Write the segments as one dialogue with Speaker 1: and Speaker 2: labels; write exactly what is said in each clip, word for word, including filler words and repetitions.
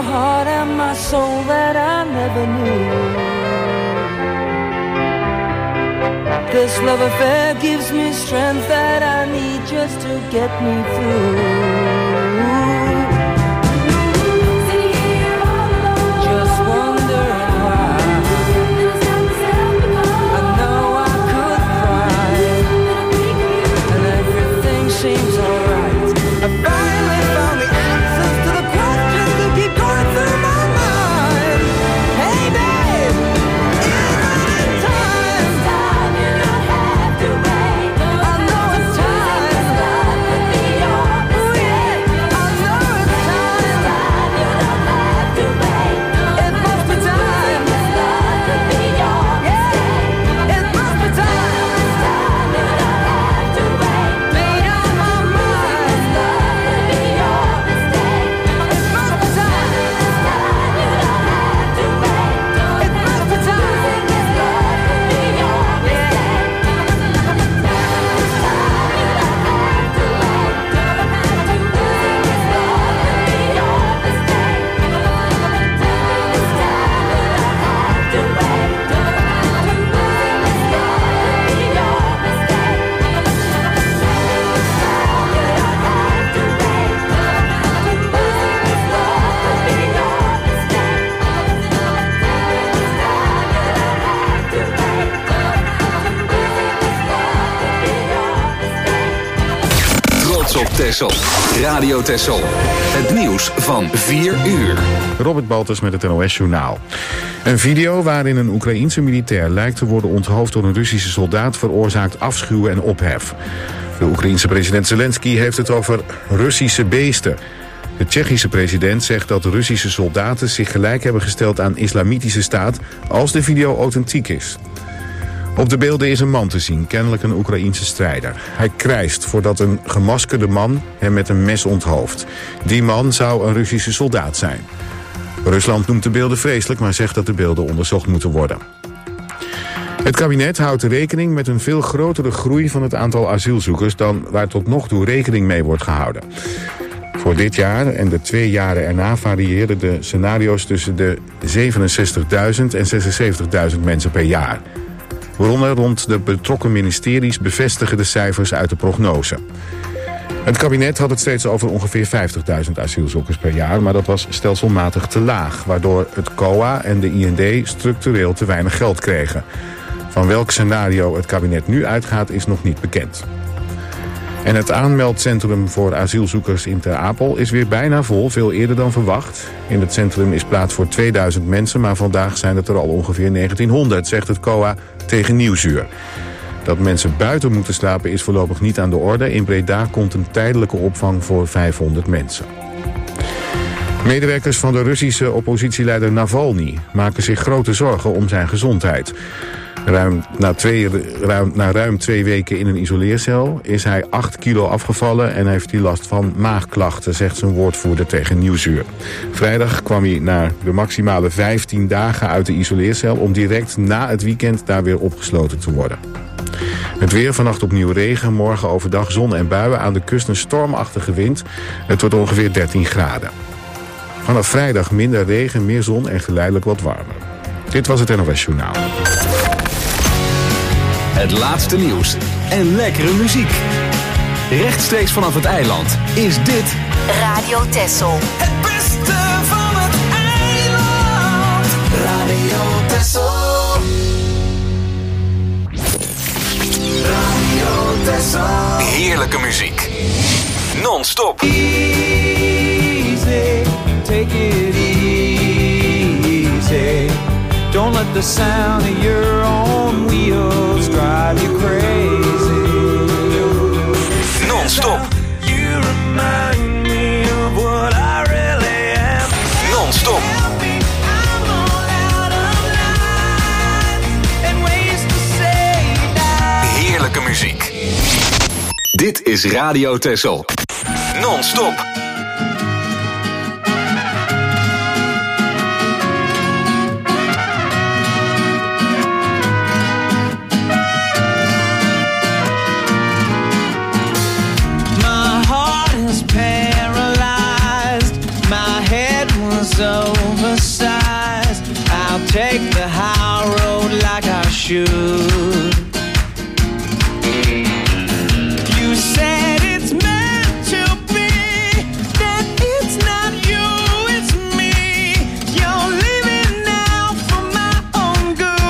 Speaker 1: my heart and my soul that I never knew. This love affair gives me strength that I need just to get me through. Seems alright. I finally found the answers to the questions that keep going through my mind. Hey babe, it's time. It's time, you don't have to wait. I know it's time. This love could be your mistake. I know it's time. It's time, you don't have to wait. It must be time. This love could be your mistake. It must be time. It's time, you don't have to wait.
Speaker 2: Op Texel. Radio Texel. Het nieuws van vier uur.
Speaker 3: Robert Baltus met het N O S-journaal. Een video waarin een Oekraïense militair lijkt te worden onthoofd door een Russische soldaat veroorzaakt afschuw en ophef. De Oekraïense president Zelensky heeft het over Russische beesten. De Tsjechische president zegt dat de Russische soldaten zich gelijk hebben gesteld aan islamitische staat als de video authentiek is. Op de beelden is een man te zien, kennelijk een Oekraïense strijder. Hij krijst voordat een gemaskerde man hem met een mes onthoofd. Die man zou een Russische soldaat zijn. Rusland noemt de beelden vreselijk, maar zegt dat de beelden onderzocht moeten worden. Het kabinet houdt rekening met een veel grotere groei van het aantal asielzoekers dan waar tot nog toe rekening mee wordt gehouden. Voor dit jaar en de twee jaren erna variëren de scenario's tussen de zevenenzestigduizend en zesenzeventigduizend mensen per jaar. Bronnen rond de betrokken ministeries bevestigen de cijfers uit de prognose. Het kabinet had het steeds over ongeveer vijftigduizend asielzoekers per jaar, maar dat was stelselmatig te laag, waardoor het C O A en de I N D structureel te weinig geld kregen. Van welk scenario het kabinet nu uitgaat is nog niet bekend. En het aanmeldcentrum voor asielzoekers in Ter Apel is weer bijna vol, veel eerder dan verwacht. In het centrum is plaats voor tweeduizend mensen, maar vandaag zijn het er al ongeveer negentienhonderd, zegt het C O A tegen Nieuwsuur. Dat mensen buiten moeten slapen is voorlopig niet aan de orde. In Breda komt een tijdelijke opvang voor vijfhonderd mensen. Medewerkers van de Russische oppositieleider Navalny maken zich grote zorgen om zijn gezondheid. Ruim na, twee, ruim, na ruim twee weken in een isoleercel is hij acht kilo afgevallen en heeft hij last van maagklachten, zegt zijn woordvoerder tegen Nieuwsuur. Vrijdag kwam hij na de maximale vijftien dagen uit de isoleercel om direct na het weekend daar weer opgesloten te worden. Het weer, vannacht opnieuw regen, morgen overdag zon en buien, aan de kust een stormachtige wind. Het wordt ongeveer dertien graden. Vanaf vrijdag minder regen, meer zon en geleidelijk wat warmer. Dit was het N O S Journaal.
Speaker 2: Het laatste nieuws en lekkere muziek. Rechtstreeks vanaf het eiland is dit
Speaker 4: Radio Texel.
Speaker 5: Het beste van het eiland. Radio Texel. Radio Texel.
Speaker 2: Heerlijke muziek. Non-stop.
Speaker 1: Easy, take it easy. Don't let the sound of your own wheels drive you crazy.
Speaker 2: Non-stop.
Speaker 5: You remind me of what I really am.
Speaker 2: Non-stop.
Speaker 5: Help me, I'm all out of line. And ways to say that.
Speaker 2: Heerlijke muziek. Dit is Radio Texel. Non-stop.
Speaker 1: My heart is paralyzed. My head
Speaker 5: head was oversized. I'll take the high road like I should. You said it's meant to be, that it's not you, it's me. You're living now for my own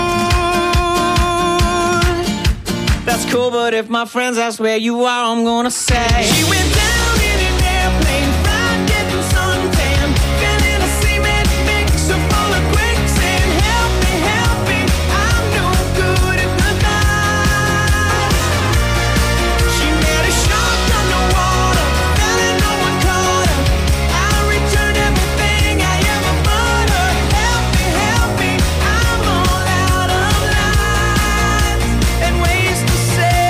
Speaker 5: good. That's cool, but if my friends ask where you are, I'm gonna say she went down in an airplane, fried, getting suntan, feeling a cement mixer full of quicksand. Help me, help me, I'm no good at the night. She met a shark underwater, fell and no one caught her. I returned everything I ever bought her. Help me, help me, I'm all out of lines and ways to say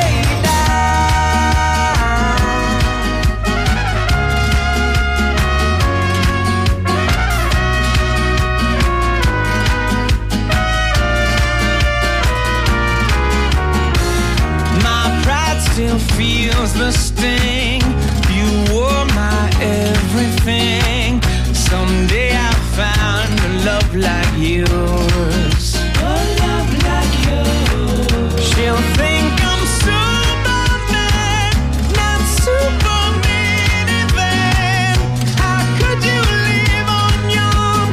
Speaker 5: my pride still feels the sting. You were my everything. Someday I'll find a love like yours. A love like yours. She'll think I'm Superman, not Superman even. How could you live on Yom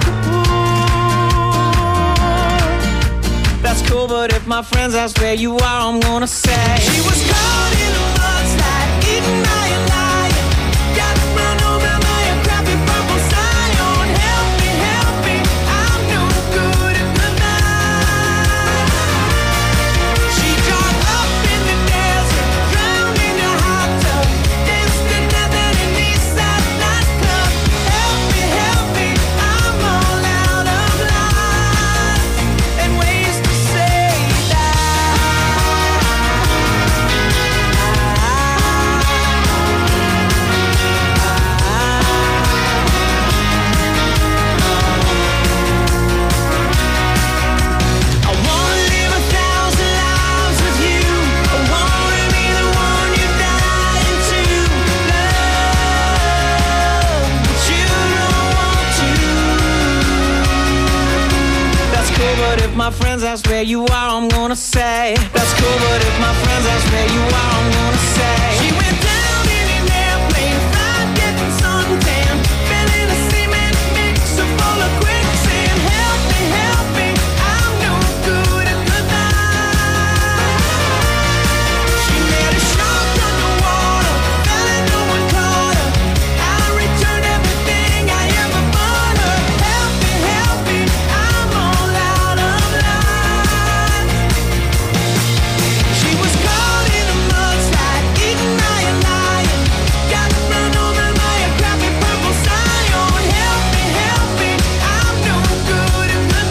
Speaker 5: Kippur? That's cool, but if my friends ask where you are, I'm gonna say she was caught in a mudslide, eaten by a lion, got run over by a crappy purple Scion. Help me, help me, I'm no good at the night. She dropped up in the desert, drowned in a hot tub, danced to nothing in the Eastside nightclub. Help me, help me, I'm all out of lines and ways to say I wanna live a thousand lives with you. I wanna be the one you die into. Love, but you don't want to. That's cool, but if my friends ask where you are, I'm gonna say that's cool, but if my friends ask where you are, I'm gonna say she went down in an airplane, fried, getting suntan, feeling a cement mixer full of quicksand. Help me, help me, I'm no good at the night. She met a shark underwater, fell and no one caught her. I returned everything I ever bought her. Help me, help me, I'm all out of line. She was caught in a mudslide, eaten by a lion, got run over by a crappy purple Scion. Help me, help me, I'm no good at the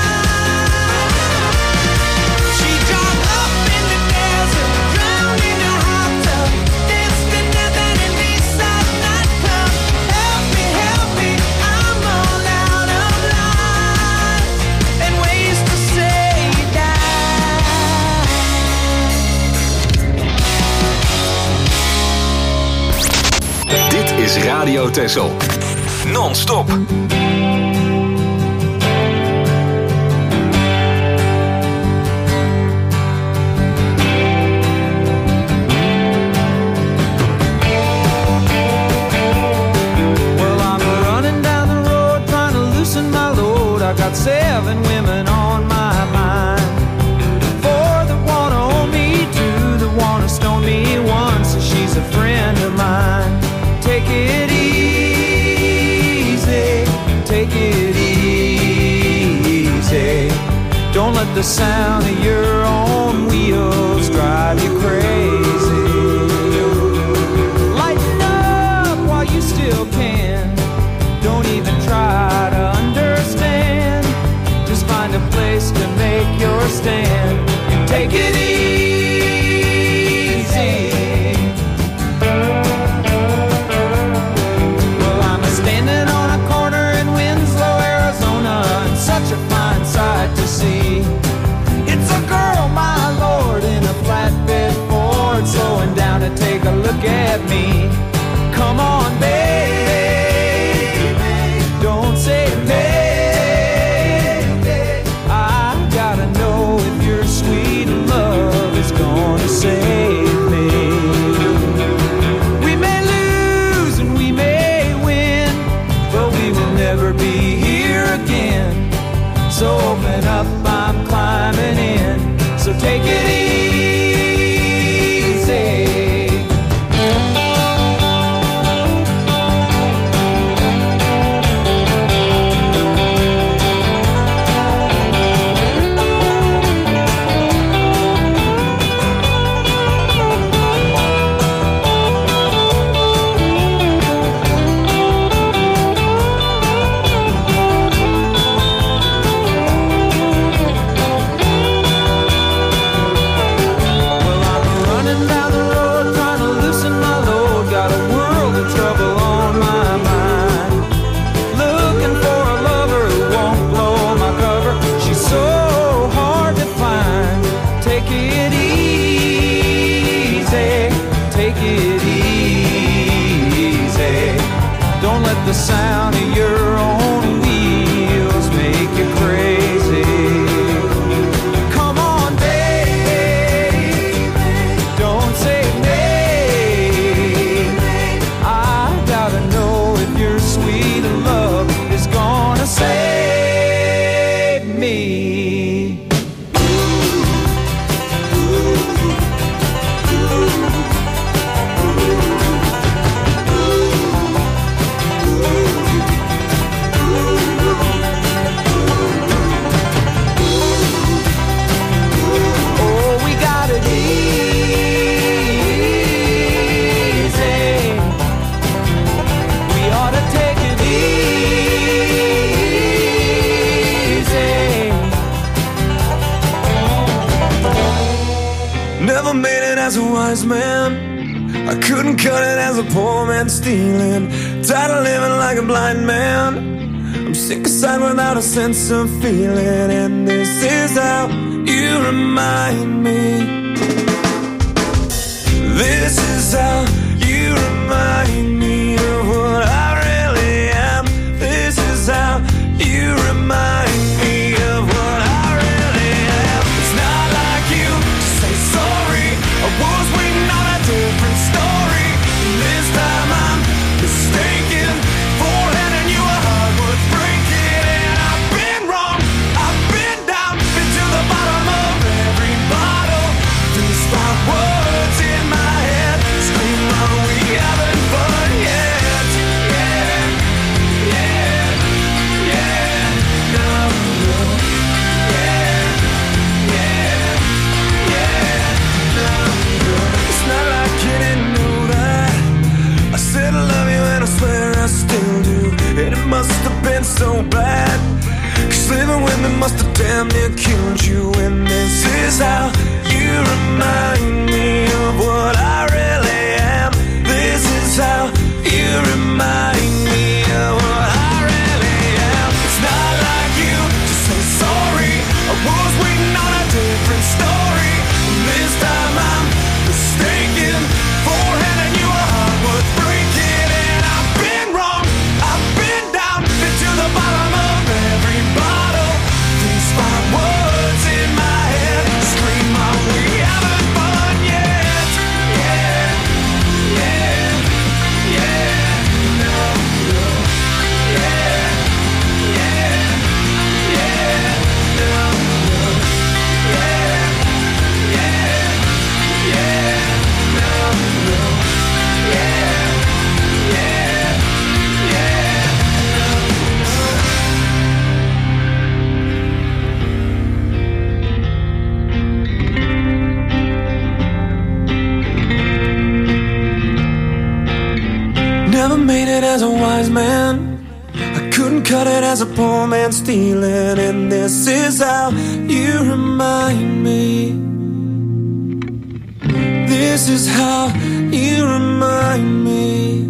Speaker 5: night. She dropped up in the desert, drowned in a hot tub, danced to nothing in the Eastside nightclub. Help me, help me, I'm all out of lines and ways to say die.
Speaker 2: Dit is Radio Texel. Non-stop.
Speaker 5: Well, I'm running down the road trying to loosen my load. I got seven women on my mind. Four that wanna own me, two that wanna stone me, one says she's a friend of mine. Take it easy, take it easy. Don't let the sound of your own wheels drive you crazy. Lighten up while you still can. Don't even try to understand. Just find a place to make your stand and take it easy. Well, I'm a standing on a corner in Winslow, Arizona, and such a fine sight to see. It's a girl, my lord, in a flatbed Ford.
Speaker 4: as a wise man. I couldn't cut it as a poor man stealing. Tired of living like a blind man. I'm sick aside without a sense of feeling. And this is how you remind me. This is how you remind me of what I really am. This is how you remind me of what I really am. It's not like you to say sorry. I was waiting on a different story. This time I'm mistaken for handing you a heart worth breaking. And I've been wrong, I've been down, been to the bottom of every bottle. These five words in my head scream, are we having fun yet? Yeah, yeah, yeah, no, no, yeah, yeah, yeah, no, no. It's not like you didn't know that I said I love you and I swear I still do. And it must have been so bad, 'cause living with me must have damn near killed you. And this is how you remind me of what I really am. This is how you remind me of what I really am. It's not like you to say sorry. I was waiting on a different story. This time I'm mistaken for handing you a heart worth breaking. And I've been wrong, I've been down, been to the bottom of every bottle. These five words in my head scream, are we having fun yet? Yeah, yeah, yeah, no, no, yeah, yeah, yeah, no, no, yeah, yeah, yeah, no, no, yeah, yeah, yeah, Never made it as a wise man. I couldn't cut it as a poor man stealing. And this is how you remind me. This is how you remind me.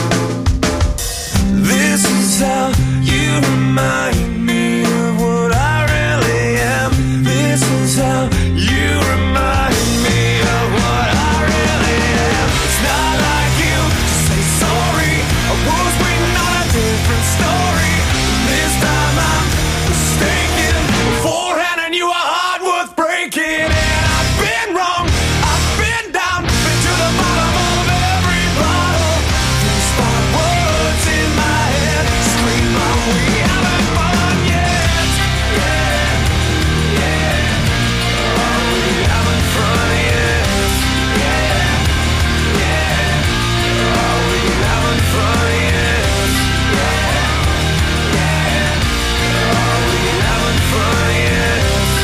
Speaker 4: This is how you remind me of what I really am. This is how you remind me of what I really am. It's not like you to say sorry. I was waiting on a different story. This time I'm mistaken for handing you a heart worth breaking. And I've been wrong, I've been down, been to the bottom of every bottle. These five words in my head scream, are we having fun yet? Yeah, yeah, are we having fun yet? Yeah, yeah, are we having fun yet? Yeah, yeah, are we having fun yet?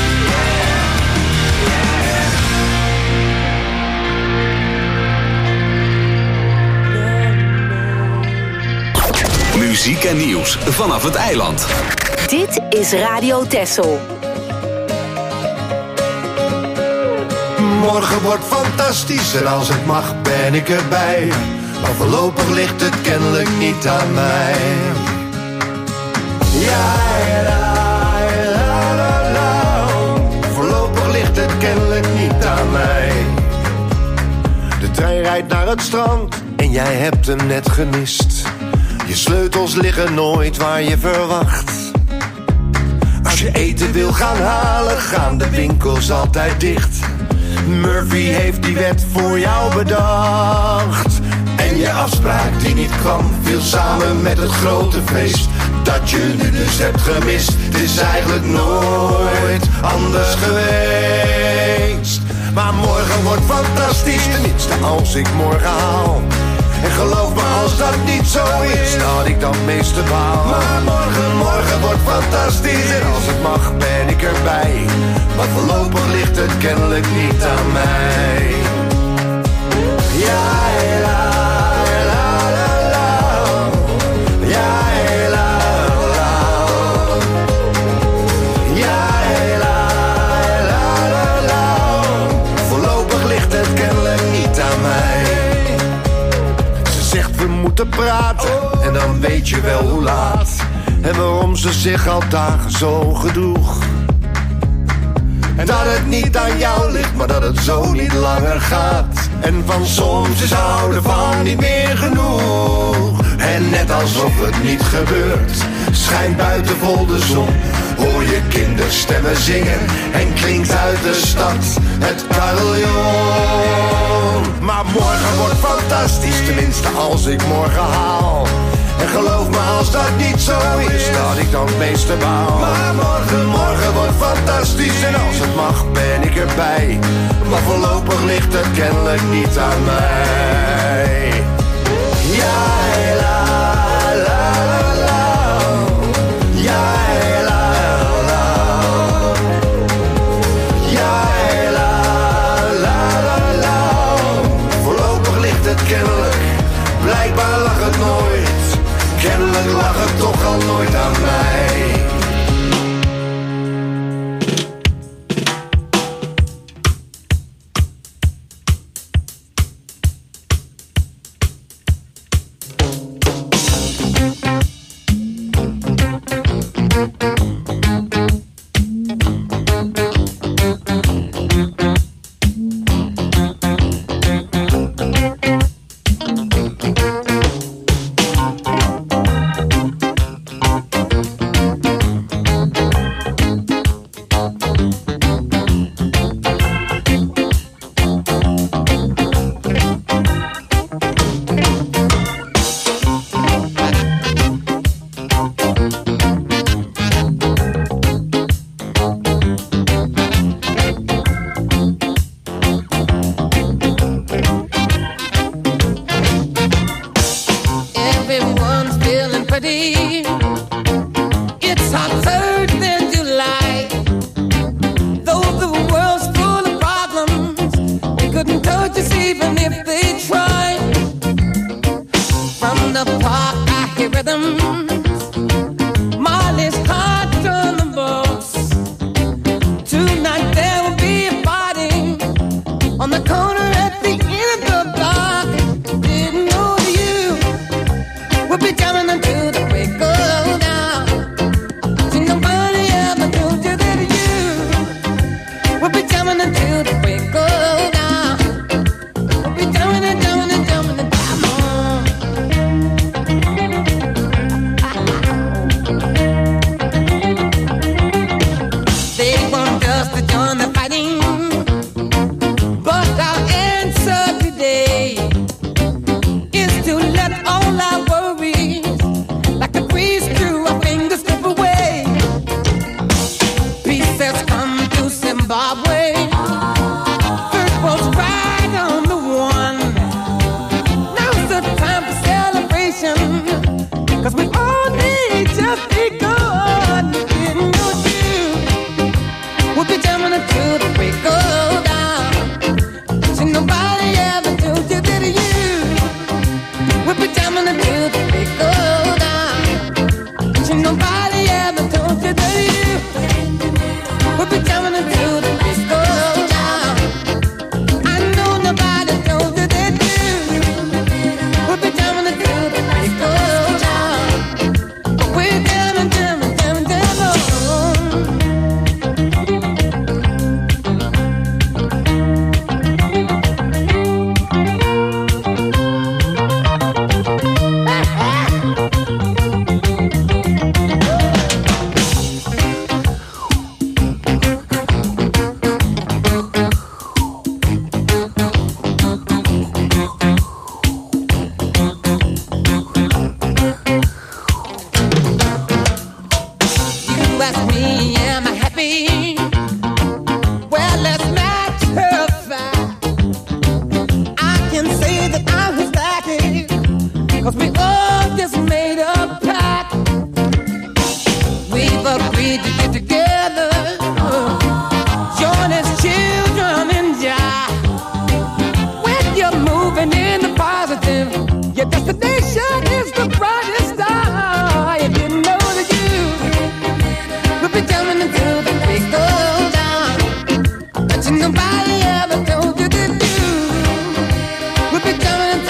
Speaker 2: Muziek en nieuws vanaf het eiland.
Speaker 6: Dit is Radio Texel.
Speaker 7: Morgen wordt fantastisch en als het mag ben ik erbij. Maar voorlopig ligt het kennelijk niet aan mij. Ja, la, la, la, la. Voorlopig ligt het kennelijk niet aan mij. De trein rijdt naar het strand en jij hebt hem net gemist. Je sleutels liggen nooit waar je verwacht. Als je eten wil gaan halen, gaan de winkels altijd dicht. Murphy heeft die wet voor jou bedacht. En je afspraak die niet kwam, viel samen met het grote feest dat je nu dus hebt gemist. Het is eigenlijk nooit anders geweest. Maar morgen wordt fantastisch, tenminste als ik morgen haal. En geloof me, als dat niet zo is, dat ik dan meeste baal. Maar morgen, morgen wordt fantastisch en als het mag ben ik erbij. Maar voorlopig ligt het kennelijk niet aan mij. Ja, la, la, la, la. Ja, la, la. Ja, la, la, la, la. Voorlopig ligt het kennelijk waarom ze zich al dagen zo gedroeg. En dat het niet aan jou ligt, maar dat het zo niet langer gaat. En van soms is houden van niet meer genoeg. En net alsof het niet gebeurt, schijnt buiten vol de zon. Hoor je kinderstemmen zingen en klinkt uit de stad het carillon. Maar morgen wordt fantastisch, tenminste als ik morgen haal. En geloof me, als dat niet zo is, dat ik dan het meeste baal. Maar morgen, morgen wordt fantastisch en als het mag ben ik erbij. Maar voorlopig ligt het kennelijk niet aan mij. Ja, la, la, la, la. Ja, la, la. Ja, la, la, la, la. Voorlopig ligt het kennelijk, blijkbaar lag het nooit. Kennelijk lag het toch al nooit aan mij.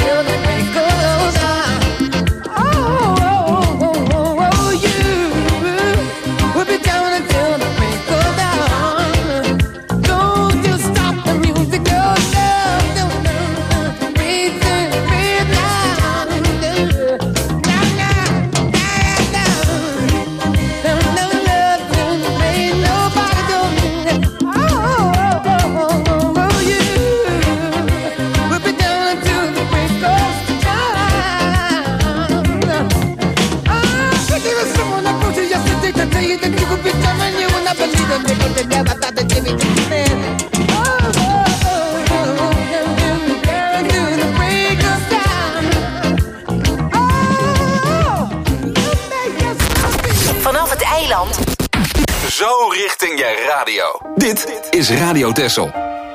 Speaker 5: Oh, oh, oh, oh, oh, you.
Speaker 1: emotion yesterday to tell you that you could be telling you when I believe them. They could never thought that Jimmy could be man. Oh, oh, oh, oh, oh, do the break of time. Oh, you make us happy.
Speaker 6: Vanaf het eiland.
Speaker 2: Zo richting je radio. Dit is Radio Texel.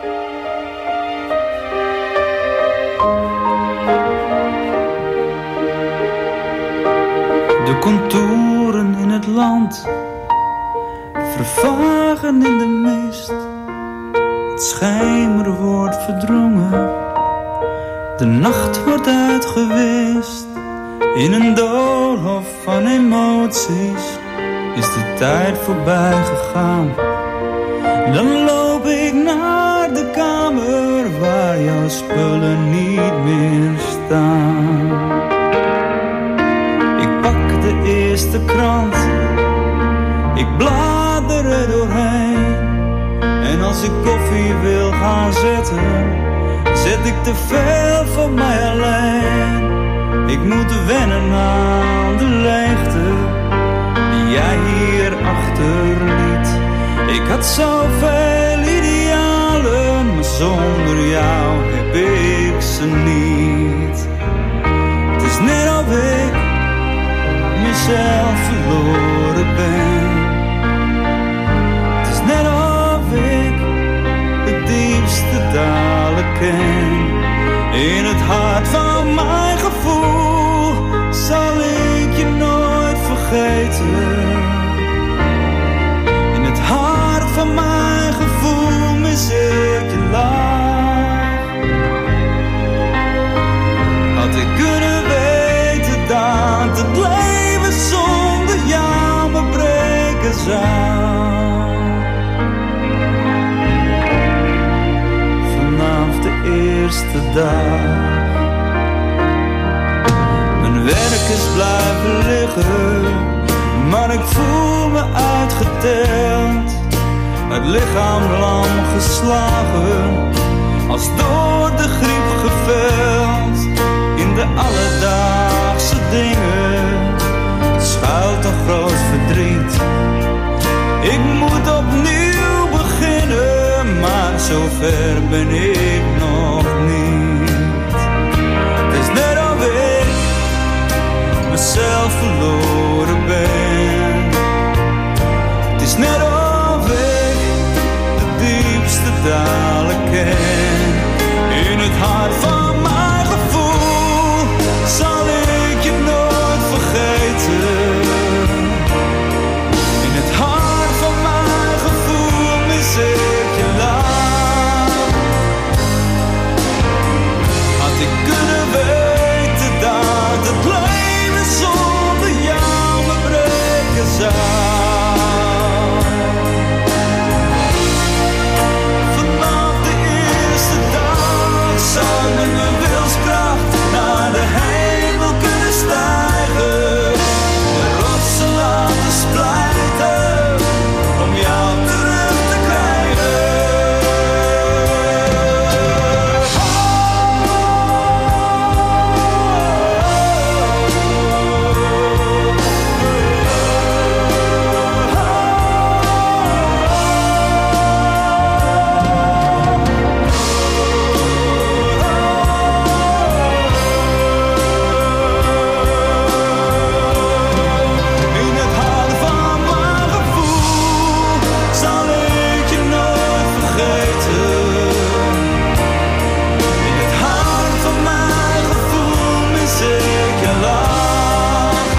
Speaker 8: De contouren in het land vervagen in de mist. Het schijmer wordt verdrongen. De nacht wordt uitgewist. In een doolhof van emoties is de tijd voorbij gegaan. Dan loop ik naar de kamer waar jouw spullen niet meer staan. Ik pak de eerste krant, ik blader er doorheen. En als ik koffie wil gaan zetten, zet ik te veel voor mij alleen. Ik moet wennen aan de leegte die jij hier achterliet. Ik had zoveel idealen, maar zonder jou heb ik ze niet. Het is net of ik mezelf verloren ben. Het is net of ik de diepste dalen ken. In het hart van mijn gevoel zal ik je nooit vergeten. In het hart van mijn gevoel mis ik je lach. Had ik kunnen weten dat het leven zonder jou me breken zou. Vanaf de eerste dag. Mijn werk is blijven liggen, maar ik voel me uitgeteld. Het lichaam lam geslagen, als door de griep geveld. In de alledaagse dingen schuilt een groot verdriet. Ik moet opnieuw beginnen, maar zover ben ik nog niet. Het is net of ik mezelf verloren ben. Het is net of ik de diepste dalen ken. In het hart van mijn gevoel zal ik je nooit vergeten. In het hart van mijn gevoel mis ik je lach. Had ik kunnen weten dat het leven zonder jou me breken zou. Vanaf de eerste dag zou ik mijn wilskracht naar de hemel kunnen stijgen. De rotsen laten splijten om jou terug te krijgen. In het hart van mijn gevoel zal ik je nooit vergeten. In het hart van mijn gevoel mis ik je lach.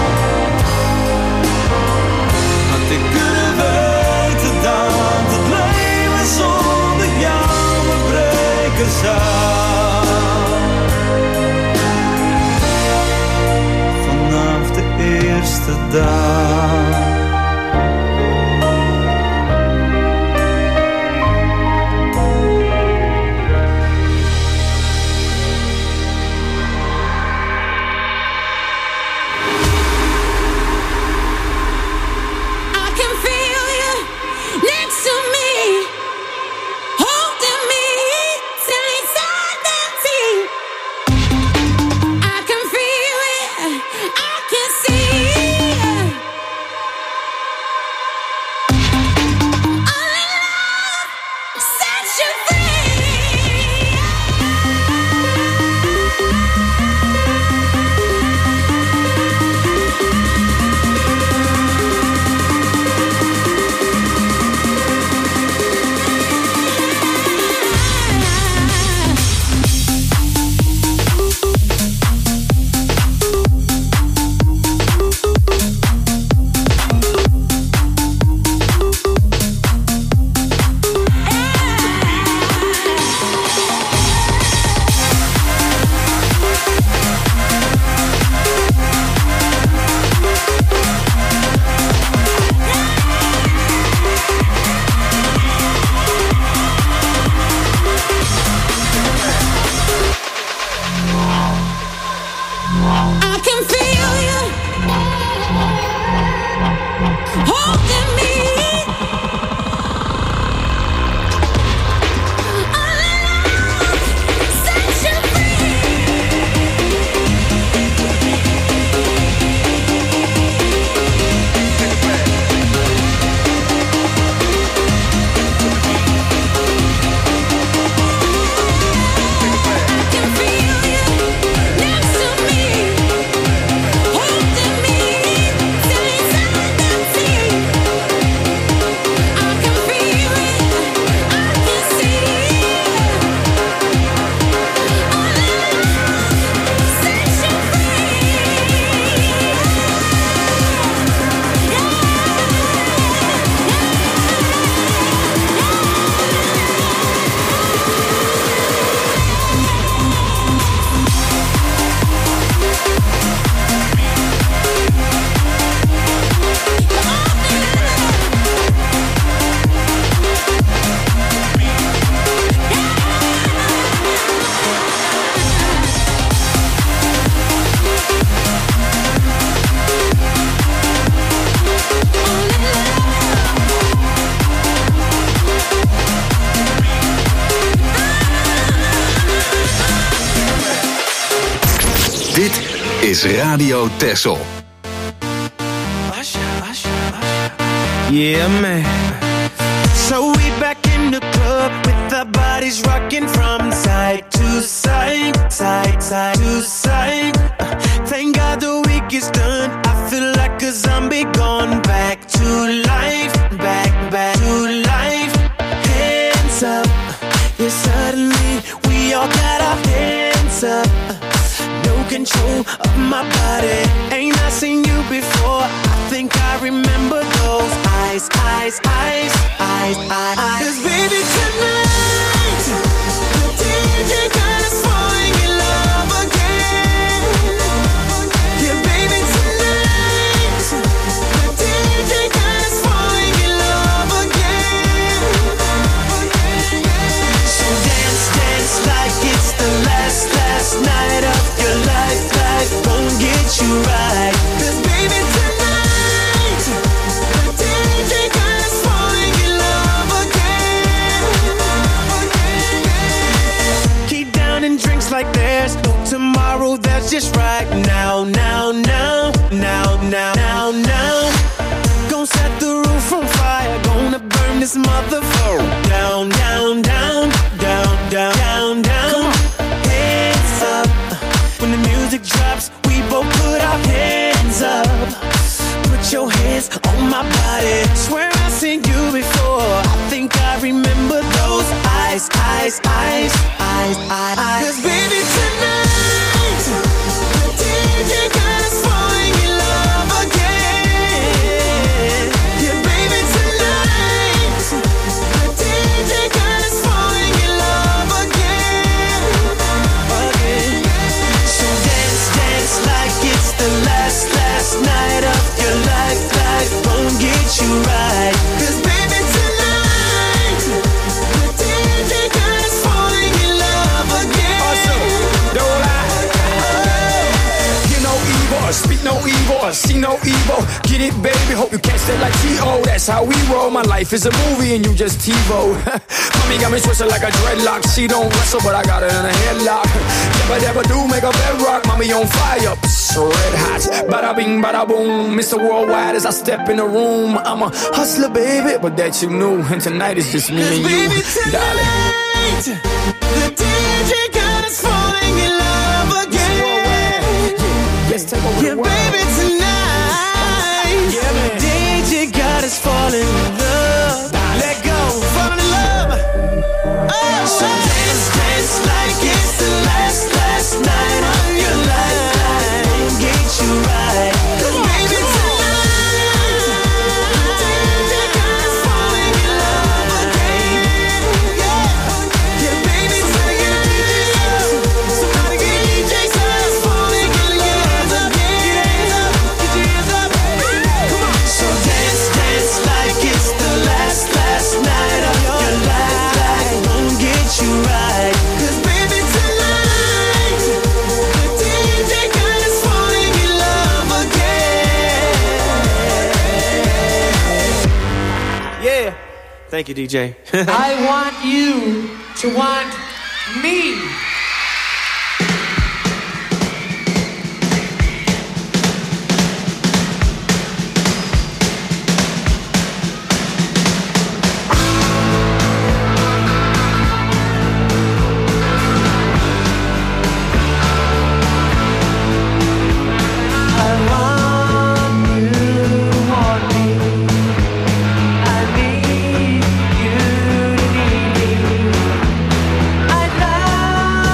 Speaker 8: Had ik kunnen weten dat het leven zonder jou me breken zou. Vanaf de eerste dag.
Speaker 9: I can feel you next to me, holding me till eternity. I can feel it, I can see it.
Speaker 2: is Radio Texel.
Speaker 5: Yeah, man. So we back in the club with our bodies rocking from side to side, side, side to side. Uh, thank God the week is done. I feel like a zombie gone back to life, back, back to life. Hands up, yeah, suddenly we all got our hands up. No control of my body. Ain't I seen you before? I think I remember those eyes, eyes, eyes, eyes, eyes, eyes. 'Cause baby tonight, the D J got us falling in love again. Yeah, baby tonight, the D J got us falling in love again. So dance, dance like it's the last, last night of your life, life won't get you right. 'Cause baby tonight, the D J got us falling in love again. Keep downing drinks like there's no tomorrow, that's just right now, now, now, now, now, now, now. Gonna set the roof on fire, gonna burn this motherfucker down, down, down, down, down, down, down. Hands up. When the music drops, we both put our hands up. Put your hands on my body. Swear I've seen you before. I think I remember those eyes, eyes, eyes, eyes, eyes, eyes. 'Cause baby tonight, the D J got us falling in love again. Yeah, baby tonight, the D J got us falling in love again, again. So dance, dance like it's the last, last night of your life, life won't get you right. 'Cause baby tonight, the D J got us falling in love again.
Speaker 10: Awesome, don't lie. Hear no evil, speak no evil, see no evil. Get it, baby, hope you catch that like T O. That's how we roll, my life is a movie and you just TiVo. Mommy got me twisted like a dreadlock. She don't wrestle, but I got her in a headlock. Never, never do make a bedrock. Mommy on fire, psst, red hot. Bada bing, bada boom. Mister Worldwide as I step in the room. I'm a hustler, baby, but that you knew. And tonight is just me and you,
Speaker 5: Baby
Speaker 10: darling.
Speaker 5: tonight, the D J got us falling in love again.
Speaker 10: Let's take over
Speaker 5: Yeah,
Speaker 10: the world.
Speaker 5: baby tonight,
Speaker 10: Yeah, man.
Speaker 5: D J got us falling in love. Let go, fall in love. Oh, so dance, dance like it's the last, last night of your life. Won't get you right. 'Cause baby tonight, D J got us falling in love again. Yeah, yeah, baby tonight, somebody get D J got us falling in love again. Get your hands up, get your hands up. Come on. So dance, dance like it's the last, last night of your life. Life won't get you right. 'Cause baby tonight, the D J got us falling in love again. Yeah. Thank you, D J.
Speaker 11: I want you to want me.
Speaker 5: I want you to want me. I need you to need me. I love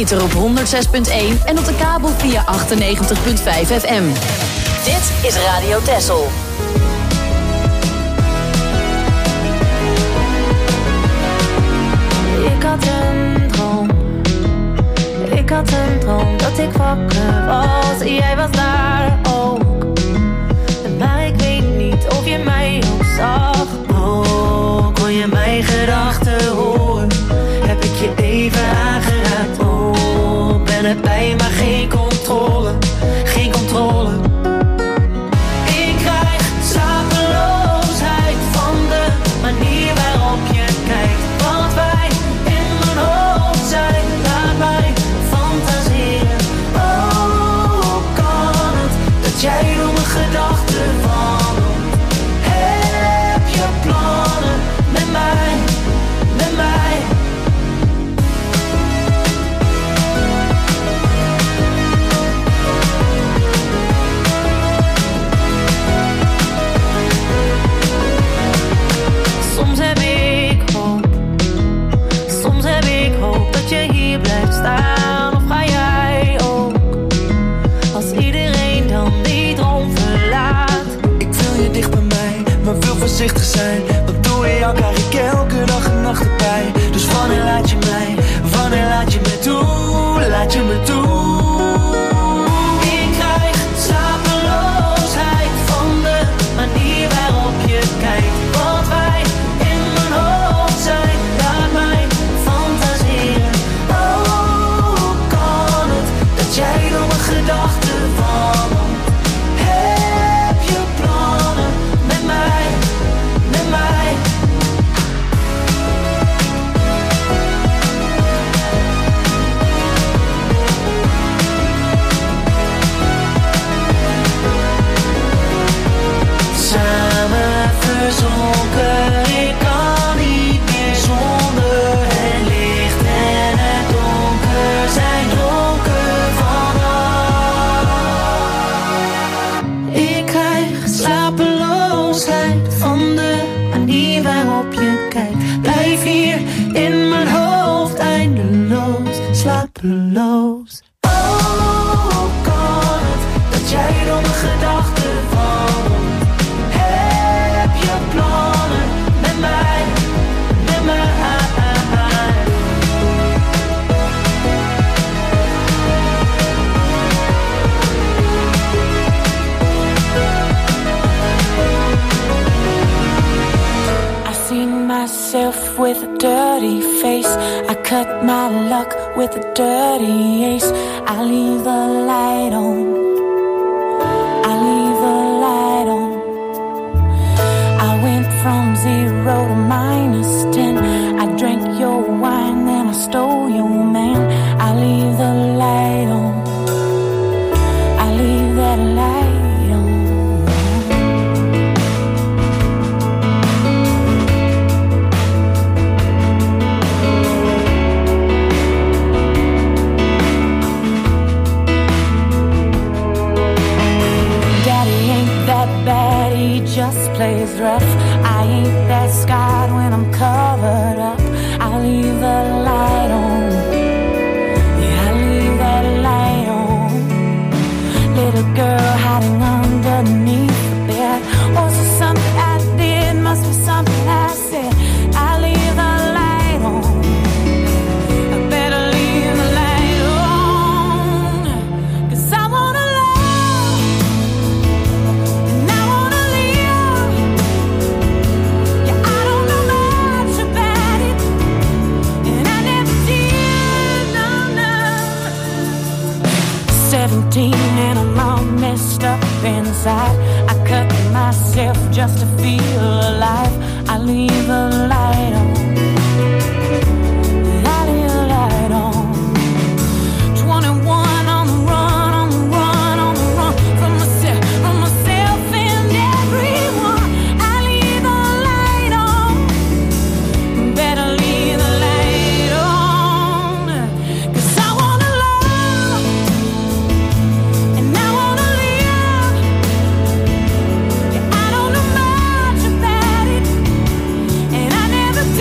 Speaker 12: ether op honderd zes punt één en op de kabel via achtennegentig punt vijf F M. Dit is Radio Texel.
Speaker 13: Ik had een droom, ik had een droom dat ik wakker was. Jij was daar ook, maar ik weet niet of je mij ook zag. Oh, kon je mijn gedachten horen? Heb ik je even aangeraakt? Oh, ben erbij maar geen controle, geen controle. Ik krijg slapeloosheid van de manier waarop je kijkt. Want wij in mijn hoofd zijn, laat mij fantaseren. Oh, hoe kan het dat jij door mijn gedachten wandelt? Heb je plannen met mij, met mij? Soms heb ik hoop, soms heb ik hoop dat je hier blijft staan. Of ga jij ook, als iedereen dan die droom verlaat?
Speaker 14: Ik wil je dicht bij mij, maar wil voorzichtig zijn. Want door jou krijg ik elke dag en nacht erbij. Dus wanneer laat je mij, wanneer laat je me toe, laat je me toe?
Speaker 13: Ik krijg slapeloosheid van de manier waarop je kijkt. Want wij in mijn hoofd zijn, laat mij fantaseren. Oh, hoe kan het dat jij door mijn gedachten wandelt? Heb je plannen met mij, met mij? Samen verzonken, ik kan niet meer zonder. Het licht en het donker zijn dronken vanaf. Ik krijg slapeloosheid van de manier waarop je kijkt. Blijf hier in mijn hoofd eindeloos, slapeloos. Oh, hoe kan het dat jij door mijn gedachten wandelt? Heb je plannen met mij, met mij? I seen myself with a dirty face. I cut my luck with a dirty ace. I leave the light on, I leave the light on. I went from zero to minus ten. I drank your wine, then I stole your man. I leave the light on, I leave that light on. Daddy ain't that bad, he just plays rough. I ain't that scarred when I'm covered up. I leave the light on, yeah, I leave that light on. Little girl hiding underneath the bed. Was it something I did? Must be something I said. I leave the light on, I better leave the light on. 'Cause I wanna love and I wanna live. Yeah, I don't know much about it, and I never did, no, no. Seventeen and I'm all messed up inside. I cut myself just to feel alive. I leave the light on, I leave the light on. Twenty-one on the run, on the run, on the run. From myself, from myself and everyone. I leave the light on, better leave the light on. 'Cause I wanna love and I wanna live. Yeah, I don't know much about it, and I never did.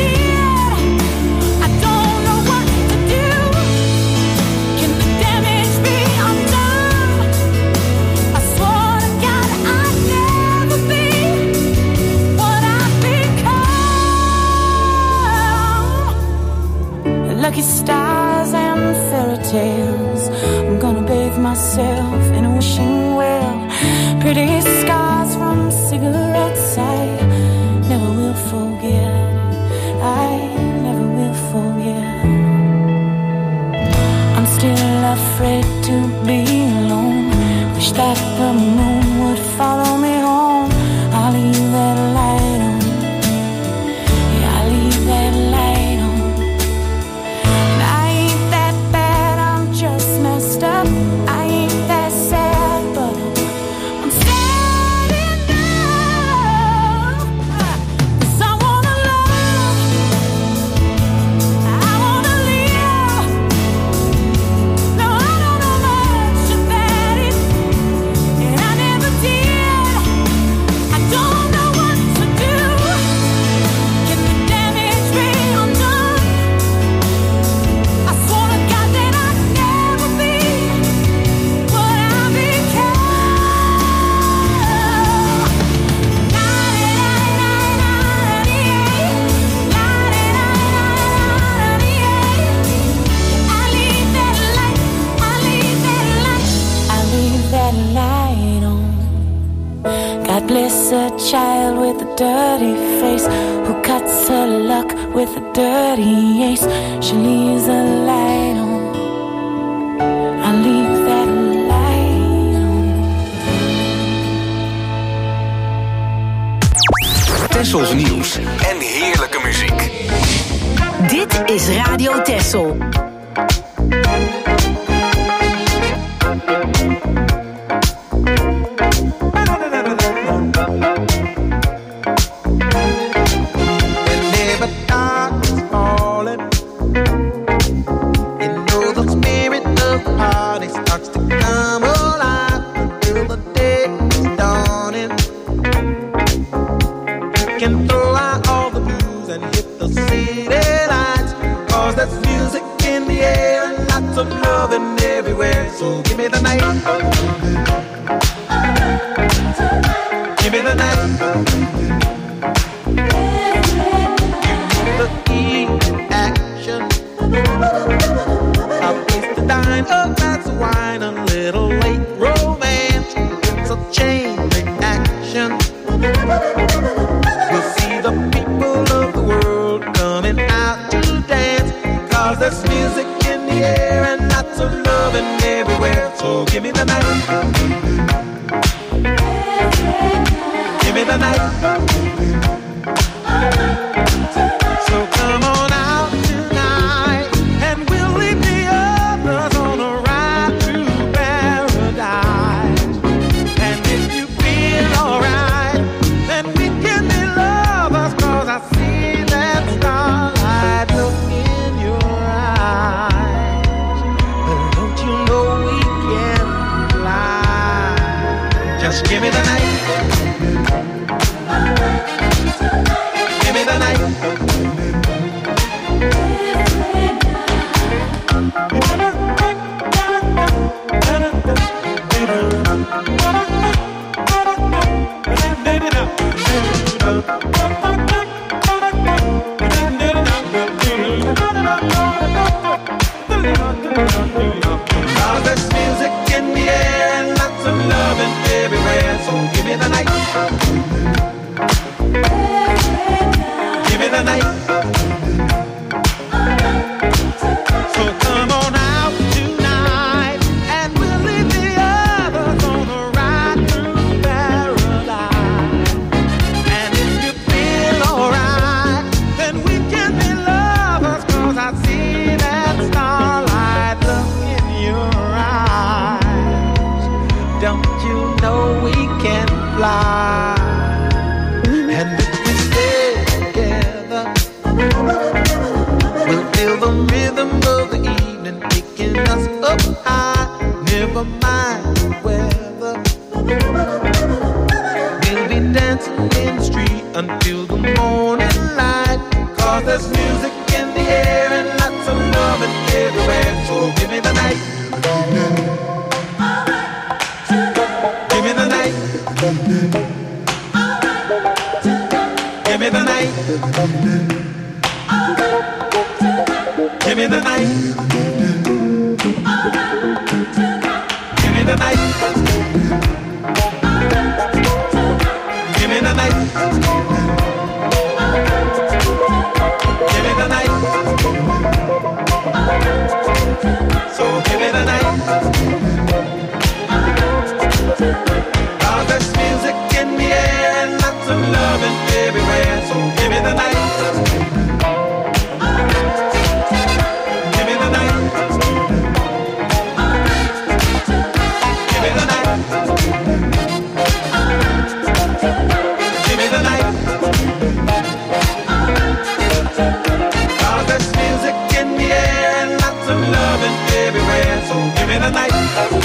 Speaker 13: wish that the moon would follow me home. I'll leave that light on. Yeah, I'll leave that light on. And I ain't that bad, I'm just messed up. I ain't that sad, but I'm sad enough. 'Cause I wanna love, I wanna live. No, I don't know much about it, and I never did. I don't know what to do. Can the damage be undone? I swore to God that I'd never be what I became. I leave that light, I leave that light, I leave that light on. God bless a child with a dirty face who cuts her luck with a dirty ace. She leaves a light on. I leave that light on.
Speaker 2: Tessels nieuws en heerlijke muziek.
Speaker 12: Dit is Radio Tessel.
Speaker 15: Whenever dark is falling, you know the spirit of the party starts to come alive until the day is dawning. You can throw out all the blues and hit the city lights, 'cause there's music in the air and lots of loving everywhere. So give me the night, give me the night. The heat action, a place to dine, a glass of wine, a little late romance. It's a chain reaction. We'll see the people of the world coming out to dance, 'cause there's music in the air and lots of loving everywhere. So give me the night, give me the night. So come on out tonight, and we'll leave the others on a ride through paradise. And if you feel alright, then we can be lovers, 'cause I see that starlight look in your eyes. But don't you know we can fly? Just give me the night, give me the night. Cause there's music in the air and lots of loving everywhere. So give me the night, give me the night. So come on out tonight, and we'll leave the others on a ride through paradise. And if you feel alright, then we can be lovers, 'cause I see that starlight look in your eyes. Don't you know we can fly? And if we stay together, we'll feel the rhythm of the evening taking us up high. Never mind the weather, we'll be dancing in the street until the morning light. 'Cause there's music in the air and lots of loving everywhere. So give me the night, give me the night, give me the night, give me the night, give me the night, give me the night, give me the night. So give me the night. everywhere. So give me the night. Give me the night. Give me the night. Give me the night. Cause there's music in the air and lots of loving everywhere. So give me the night.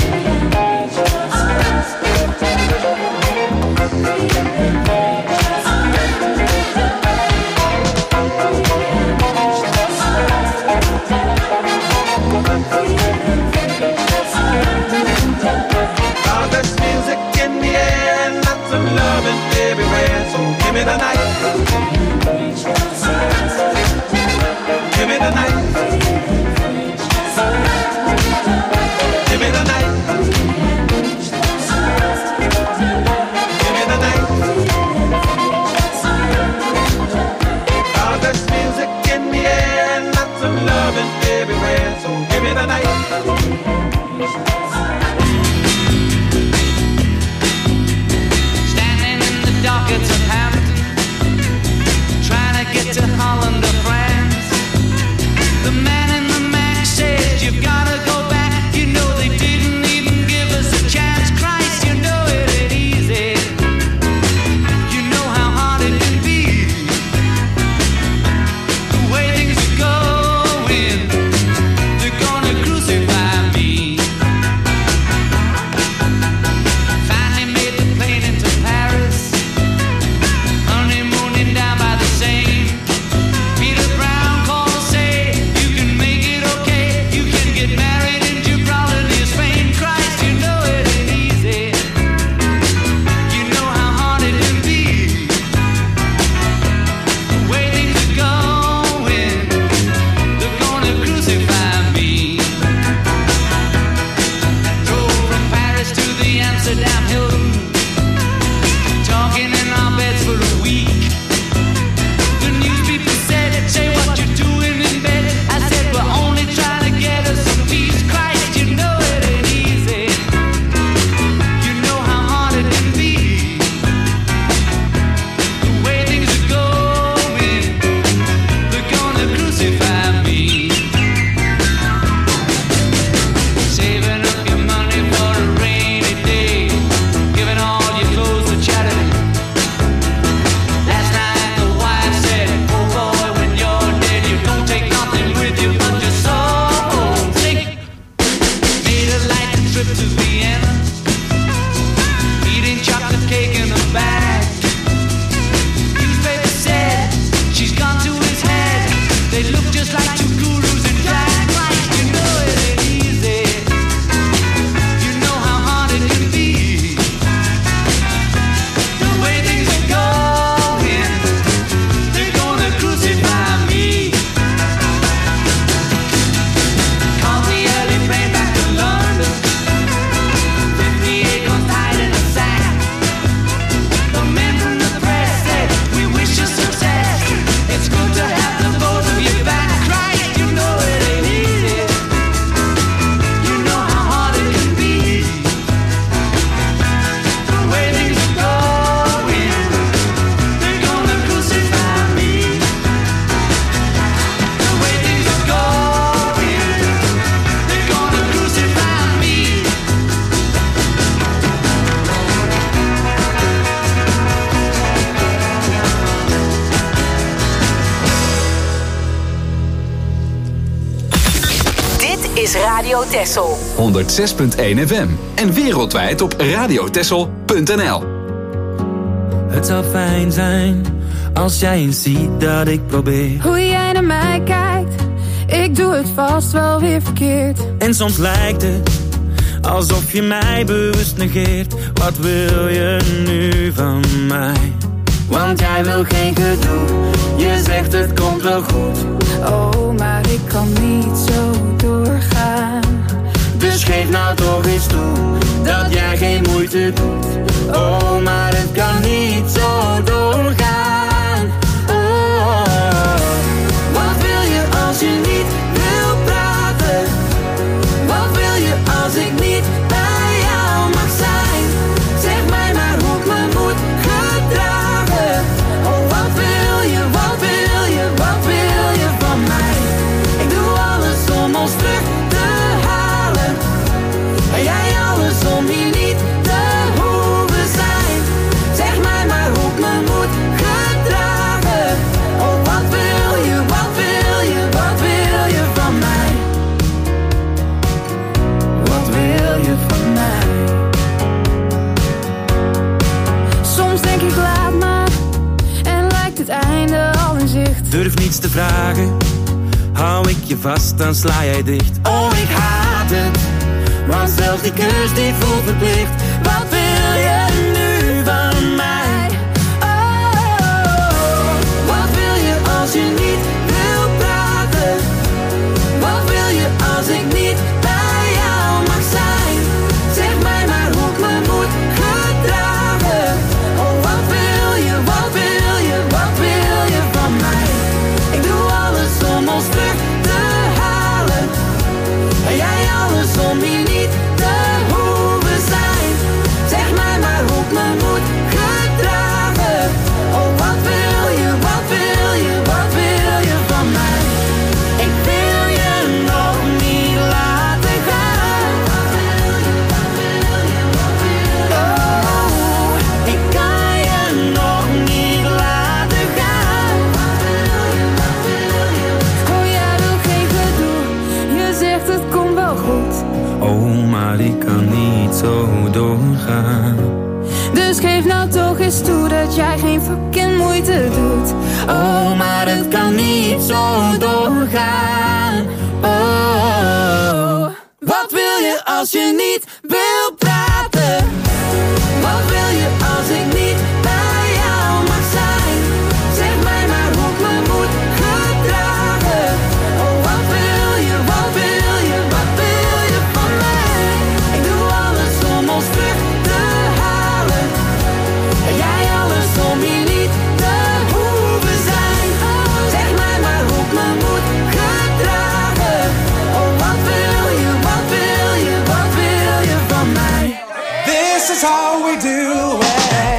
Speaker 15: Cause there's music in the air and lots of loving everywhere. So give me the night. Give me the night. Give me the night. Give me the night. Cause there's music in the air and lots of loving everywhere. So give me the night.
Speaker 5: Standing in the dockets of Hampton, trying to get to Holland or France. The man in the Mac says you've gotta go back. You know they didn't even give us a chance. Christ, you know it ain't easy. You know how hard it can be. The way things are going, they're gonna crucify me. Finally made the plane into Paris, honeymooning down by the Seine. Peter Brown called to say you can make it okay. You can get married in Gibraltar near Spain. Christ, you know it ain't easy. You know how hard it can be. The way things are going, they're gonna crucify me. Drove from Paris to the Amsterdam Hilton, talking in our beds for a week. The news people said, say what you're doing in bed. I said, we're only trying to get us some peace. Christ, you know it ain't easy. You know how hard it can be. The way things are going, they're gonna crucify me. Saving up your money for a rainy day, giving all your clothes to charity. Last night the wife said, oh boy, when you're dead, you don't take nothing with you but your soul. Sick. Made a light trip to Vienna, eating chocolate cake in a bag. Newspaper said she's gone to his head. They look just like two gurus in drag. Christ, you know it ain't easy. You know how hard it can be. The way things are going, they're gonna crucify me. Caught the early train back to London, fifty-eight guns tied in a sack. The men from the press said, we wish you success. It's good to have the both of you back. Christ, you know it ain't easy. You know how hard it can be. The way things are going, they're gonna crucify me. The way things are going, they're gonna crucify me.
Speaker 6: Dit is Radio Texel.
Speaker 2: honderd zes punt één F M en wereldwijd op radiotexel punt n l.
Speaker 14: Het zou fijn zijn als jij eens ziet dat ik probeer.
Speaker 13: Hoe jij naar mij kijkt, ik doe het vast wel weer verkeerd.
Speaker 14: En soms lijkt het alsof je mij bewust negeert. Wat wil je nu van mij? Want jij wil geen gedoe, je zegt het komt wel goed.
Speaker 13: Oh, maar ik kan niet zo doorgaan.
Speaker 14: Dus geef nou toch eens toe, dat jij geen moeite doet. Oh, maar het kan niet zo doorgaan. Oh, wat wil je als je niet wil praten? Wat wil je als ik niet bij jou mag zijn? Zeg mij maar hoe ik me moet gedragen. Oh,
Speaker 13: gezicht.
Speaker 14: Durf niets te vragen, hou ik je vast, dan sla jij dicht. Oh, ik haat het, want zelfs die kus die voelt verplicht. Wat wil je nu van mij? Oh, wat wil je als je niet wil praten? Wat wil je als ik niet bij jou mag zijn? Zeg mij maar hoe ik me moet gedragen. Oh, wat wil je, wat wil je, wat wil je van mij? Ik doe alles om ons terug te halen. En jij alles om hier niet te hoeven zijn. Zeg mij maar hoe ik me moet gedragen. Oh, wat wil je, wat wil je, wat wil je van mij? Ik wil je nog niet laten gaan. Oh, ik kan je nog niet laten gaan.
Speaker 13: Oh, jij wil geen gedoe, je zegt het komt wel goed.
Speaker 14: Oh, maar ik kan niet zo doorgaan.
Speaker 13: Dus geef nou toch eens toe dat jij geen fucking moeite doet.
Speaker 14: Oh, maar het kan niet zo doorgaan. Oh, wat wil je als je niet wil praten? Wat wil je als ik niet bij jou mag zijn? Zeg mij maar hoe ik me moet gedragen. Oh, wat wil je, wat wil je, wat wil je van mij? Ik doe alles om ons terug te halen. En jij alles om hier niet te hoeven zijn. Zeg mij maar hoe ik me moet gedragen. Oh, wat wil je, wat wil je, wat wil je van mij?
Speaker 15: This is how we do it.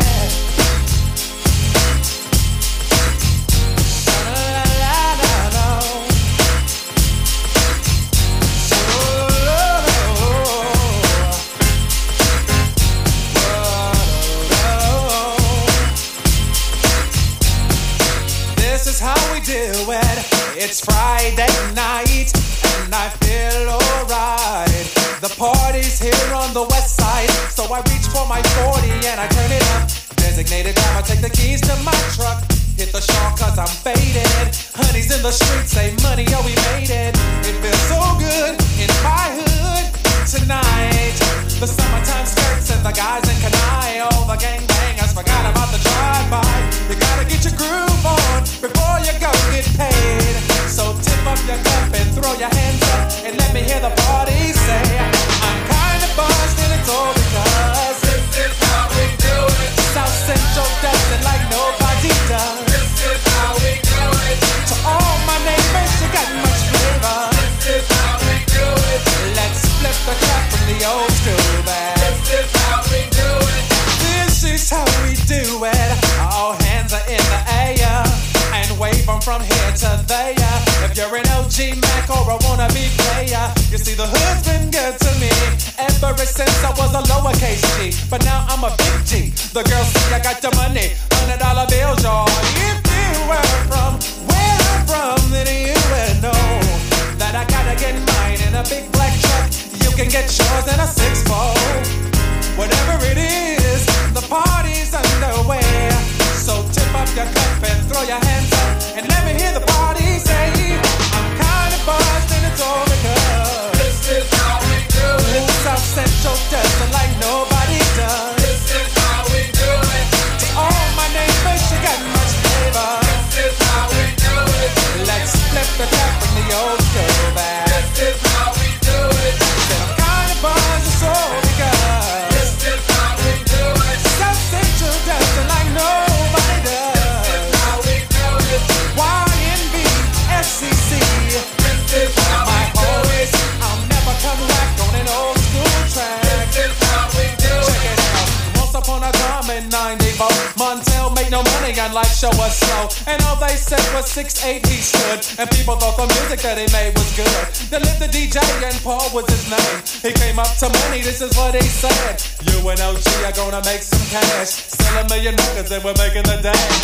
Speaker 15: This is how we do it. It's Friday night and I feel alright. The party's here on the west side, so I reach for my forty and I turn it up. Designated driver, take the keys to my truck. Hit the shore cause I'm faded. Honey's in the streets, say money, oh we made it. It feels so good in my hood tonight. The summertime skirts and the guys in Kanai. All the gangbangers forgot about the drive-by. You gotta get your groove on before you go get paid. So tip up your cup and throw your hands up and let me hear the party say, I'm kinda buzzed and it's all because this is how we do it. South Central does it like nobody does. This is how we do it. To all my neighbors, you got much flavor. This is how we do it. Let's flip the track from the old school band. This is how we do it. This is how we do it. All hands are in the air and wave them from here to there. If you're an O G Mac or a wannabe player, you see the hood's been good to me ever since I was a lowercase G. But now I'm a big G. The girls see I got the money, hundred dollar bills, y'all. If you were from where I'm from, then you would know that I gotta get mine in a big black truck. You can get yours in a six fold. Whatever it is, the party's underway. So tip up your cup and throw your hands up and let me hear the party say, I'm kinda buzzed and it's all because this is how we do it. South Central does it like nobody does. This is how we do it. To all my neighbors, you got much flavor. This is how we do it. Let's flip the tap from the old school back. This is how we do it. Said I'm kinda buzzed, it's all because this is how we do it. South Central does it like nobody does. This is how we do it. Y N B, S C C. This is how we do it. I'll never come back on an old school track. This is how we do it. Check it out. Once upon a time in ninety-four, Montel made no money and life show was slow. And all they said was six eight he stood. And people thought the music that he made was good. They lived the D J and Paul was his name. He came up to money, this is what he said. You and O G are gonna make some cash. Sell a million records and we're making the dash.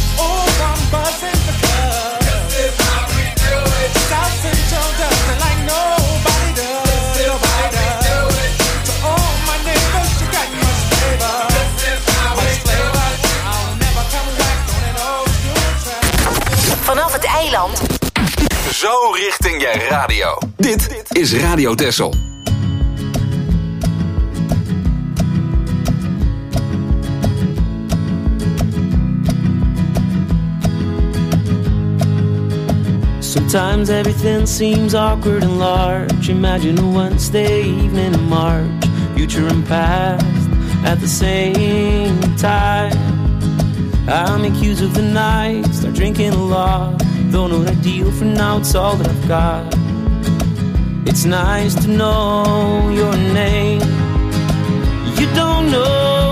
Speaker 15: Oh, I'm buzzing because this is how we do it. South Central does it like nobody does. This is nobody how we do it. To all my neighbors, you got much flavor. This is how much we flavor. Do it. I'll never come back on an old school track.
Speaker 6: Zeeland.
Speaker 2: Zo richting je radio. Dit is Radio Texel.
Speaker 5: Sometimes everything seems awkward and large. Imagine a Wednesday evening in March, future and past at the same time. I make use of the night, start drinking a lot. Though not ideal for now, it's all that I've got. It's nice to know your name. You don't know